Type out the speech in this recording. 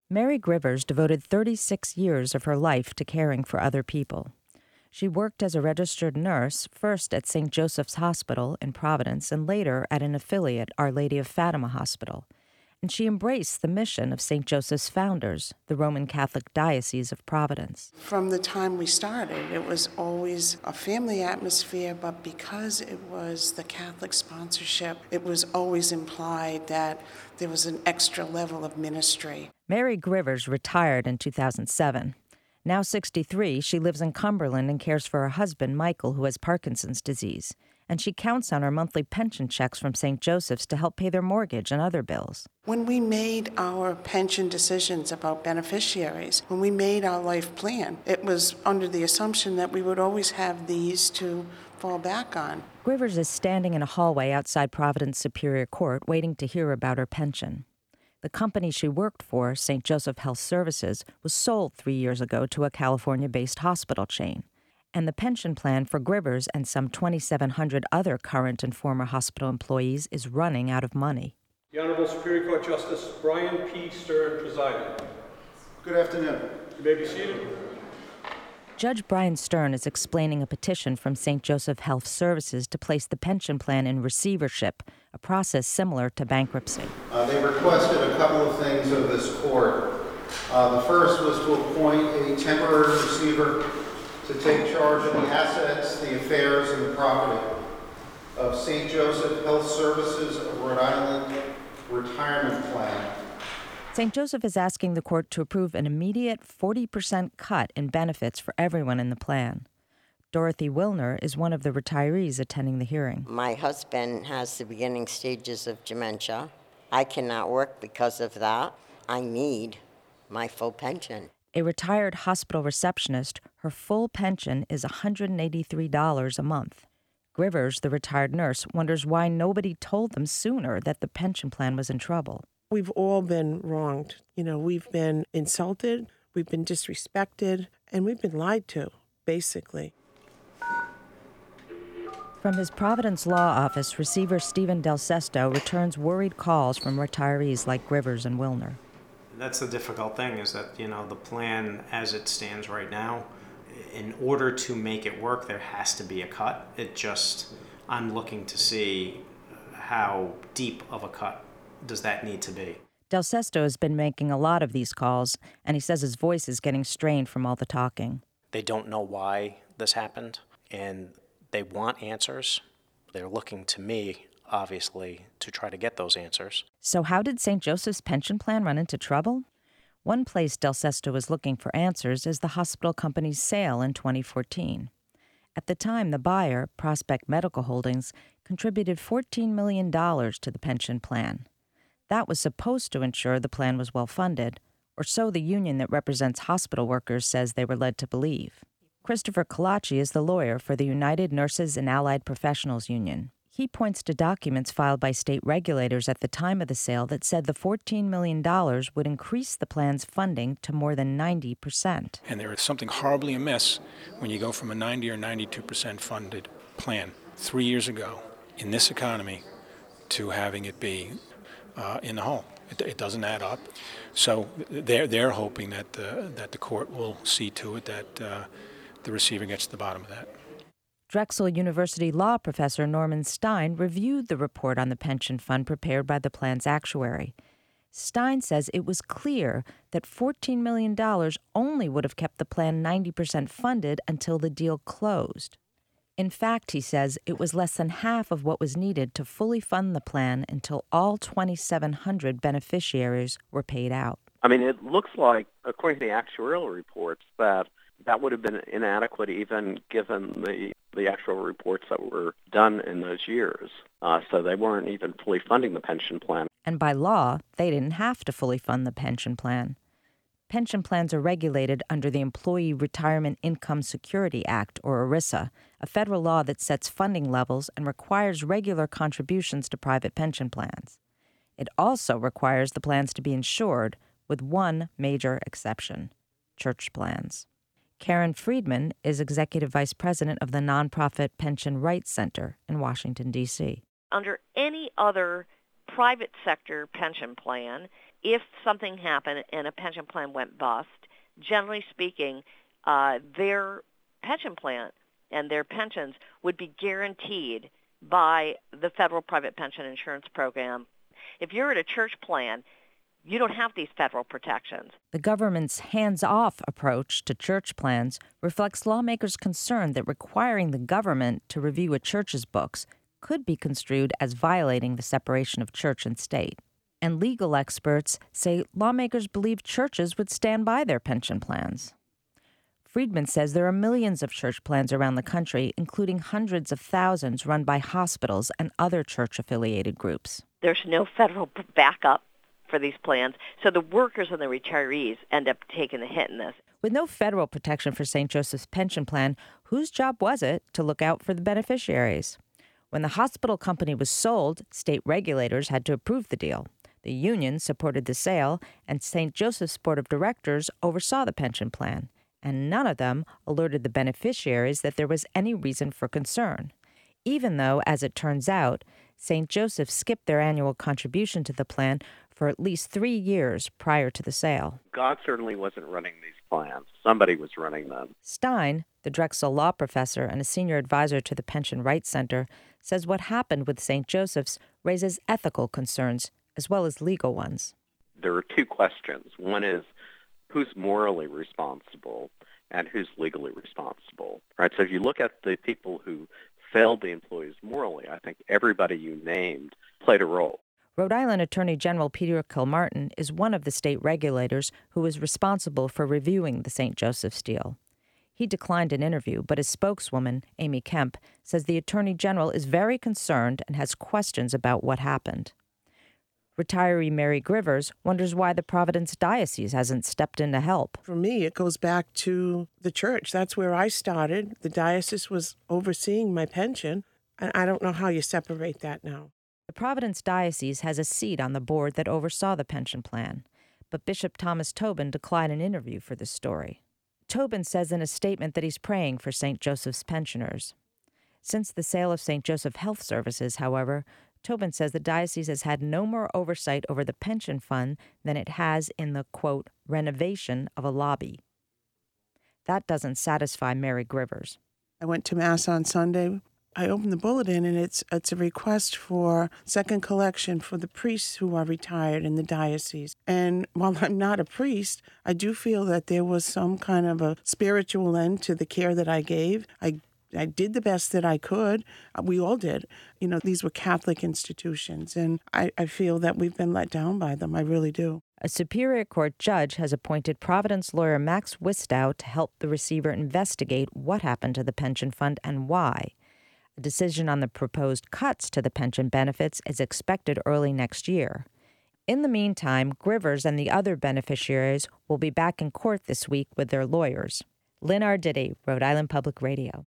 Mary Grivers devoted 36 years of her life to caring for other people. She worked as a registered nurse, first at St. Joseph's Hospital in Providence and later at an affiliate, Our Lady of Fatima Hospital. And she embraced the mission of St. Joseph's founders, the Roman Catholic Diocese of Providence. From the time we started, it was always a family atmosphere, but because it was the Catholic sponsorship, it was always implied that there was an extra level of ministry. Mary Grivers retired in 2007. Now 63, she lives in Cumberland and cares for her husband, Michael, who has Parkinson's disease. And she counts on her monthly pension checks from St. Joseph's to help pay their mortgage and other bills. When we made our pension decisions about beneficiaries, when we made our life plan, it was under the assumption that we would always have these to fall back on. Grivers is standing in a hallway outside Providence Superior Court waiting to hear about her pension. The company she worked for, St. Joseph Health Services, was sold 3 years ago to a California-based hospital chain. And the pension plan for Grivers and some 2,700 other current and former hospital employees is running out of money. The Honorable Superior Court Justice Brian P. Stern presiding. Good afternoon. You may be seated. Judge Brian Stern is explaining a petition from St. Joseph Health Services to place the pension plan in receivership, a process similar to bankruptcy. They requested a couple of things of this court. The first was to appoint a temporary receiver to take charge of the assets, the affairs, and the property of St. Joseph Health Services of Rhode Island Retirement Plan. St. Joseph is asking the court to approve an immediate 40% cut in benefits for everyone in the plan. Dorothy Wilner is one of the retirees attending the hearing. My husband has the beginning stages of dementia. I cannot work because of that. I need my full pension. A retired hospital receptionist, her full pension is $183 a month. Grivers, the retired nurse, wonders why nobody told them sooner that the pension plan was in trouble. We've all been wronged. We've been insulted, we've been disrespected, and we've been lied to, basically. From his Providence law office, receiver Stephen Del Sesto returns worried calls from retirees like Grivers and Wilner. That's the difficult thing, is that, the plan as it stands right now, in order to make it work, there has to be a cut. I'm looking to see how deep of a cut does that need to be. Del Sesto has been making a lot of these calls, and he says his voice is getting strained from all the talking. They don't know why this happened, and they want answers. They're looking to me, obviously, to try to get those answers. So how did St. Joseph's pension plan run into trouble? One place Del Sesto was looking for answers is the hospital company's sale in 2014. At the time, the buyer, Prospect Medical Holdings, contributed $14 million to the pension plan. That was supposed to ensure the plan was well funded, or so the union that represents hospital workers says they were led to believe. Christopher Colaci is the lawyer for the United Nurses and Allied Professionals Union. He points to documents filed by state regulators at the time of the sale that said the $14 million would increase the plan's funding to more than 90%. And there is something horribly amiss when you go from a 90 or 92% funded plan 3 years ago in this economy to having it be in the hole. It doesn't add up. So they're hoping that the court will see to it that the receiver gets to the bottom of that. Drexel University law professor Norman Stein reviewed the report on the pension fund prepared by the plan's actuary. Stein says it was clear that $14 million only would have kept the plan 90% funded until the deal closed. In fact, he says, it was less than half of what was needed to fully fund the plan until all 2,700 beneficiaries were paid out. It looks like, according to the actuarial reports, that would have been inadequate even given the actual reports that were done in those years. So they weren't even fully funding the pension plan. And by law, they didn't have to fully fund the pension plan. Pension plans are regulated under the Employee Retirement Income Security Act, or ERISA, a federal law that sets funding levels and requires regular contributions to private pension plans. It also requires the plans to be insured, with one major exception: church plans. Karen Friedman is Executive Vice President of the nonprofit Pension Rights Center in Washington, D.C. Under any other private sector pension plan, if something happened and a pension plan went bust, generally speaking, their pension plan and their pensions would be guaranteed by the federal private pension insurance program. If you're at a church plan, you don't have these federal protections. The government's hands-off approach to church plans reflects lawmakers' concern that requiring the government to review a church's books could be construed as violating the separation of church and state. And legal experts say lawmakers believe churches would stand by their pension plans. Friedman says there are millions of church plans around the country, including hundreds of thousands run by hospitals and other church-affiliated groups. There's no federal backup for these plans, so the workers and the retirees end up taking the hit in this. With no federal protection for St. Joseph's pension plan, whose job was it to look out for the beneficiaries? When the hospital company was sold, state regulators had to approve the deal. The union supported the sale, and St. Joseph's Board of Directors oversaw the pension plan, and none of them alerted the beneficiaries that there was any reason for concern, even though, as it turns out, St. Joseph skipped their annual contribution to the plan for at least 3 years prior to the sale. God certainly wasn't running these plans. Somebody was running them. Stein, the Drexel Law professor and a senior advisor to the Pension Rights Center, says what happened with St. Joseph's raises ethical concerns as well as legal ones. There are two questions. One is who's morally responsible and who's legally responsible. Right? So if you look at the people who failed the employees morally, I think everybody you named played a role. Rhode Island Attorney General Peter Kilmartin is one of the state regulators who is responsible for reviewing the St. Joseph's deal. He declined an interview, but his spokeswoman, Amy Kemp, says the Attorney General is very concerned and has questions about what happened. Retiree Mary Grivers wonders why the Providence Diocese hasn't stepped in to help. For me, it goes back to the church. That's where I started. The diocese was overseeing my pension, and I don't know how you separate that now. The Providence Diocese has a seat on the board that oversaw the pension plan, but Bishop Thomas Tobin declined an interview for this story. Tobin says in a statement that he's praying for St. Joseph's pensioners. Since the sale of St. Joseph Health Services, however, Tobin says the diocese has had no more oversight over the pension fund than it has in the, quote, renovation of a lobby. That doesn't satisfy Mary Grivers. I went to Mass on Sunday. I opened the bulletin, and it's a request for second collection for the priests who are retired in the diocese. And while I'm not a priest, I do feel that there was some kind of a spiritual end to the care that I gave. I did the best that I could. We all did. You know, these were Catholic institutions, and I feel that we've been let down by them. I really do. A Superior Court judge has appointed Providence lawyer Max Wistow to help the receiver investigate what happened to the pension fund and why. A decision on the proposed cuts to the pension benefits is expected early next year. In the meantime, Grivers and the other beneficiaries will be back in court this week with their lawyers. Lynn Arditi, Rhode Island Public Radio.